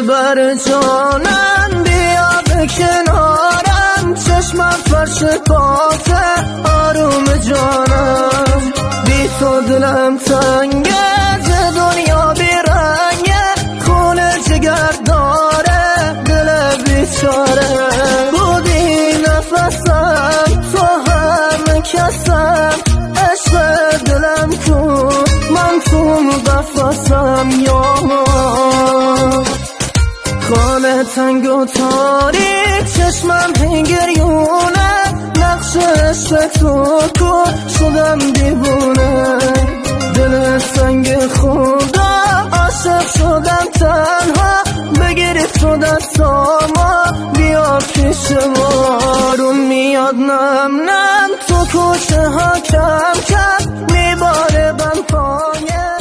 دلبر جانم بیا به کنارم، چشمم فرش پاته آروم جانم. بی تو دلم تنگه، دنیا بیرنگه، خونه جگر داره دل بیچاره. بودی نفسم تو همه کسم، عشق دلم کو من تو قفسم. یا خانه تنگ و تاریک، چشمم هنگریونه، نقش عشق تو کو شدم دیوونه. دل سنگ خدا عاشق شدم تنها، بگیری تو دستاما بیا پیش ما. رو میاد نم نم تو کوچه ها کم کم، میباره بم پایه